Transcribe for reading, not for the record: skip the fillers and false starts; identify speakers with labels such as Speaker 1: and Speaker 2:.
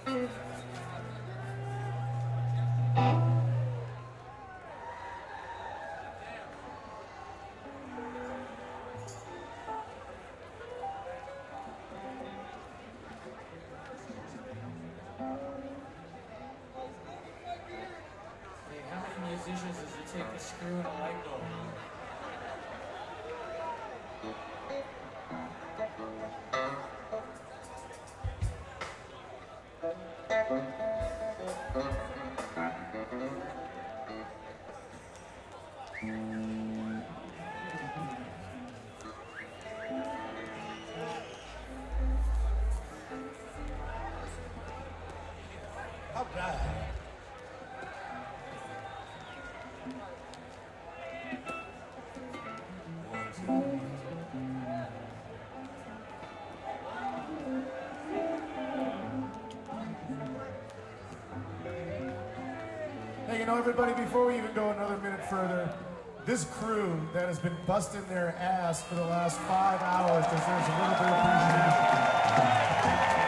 Speaker 1: How many musicians does it take to screw in a light bulb?
Speaker 2: All right. Hey, you know, everybody, before we even go another minute further, this crew that has been busting their ass for the last 5 hours deserves a little bit of appreciation.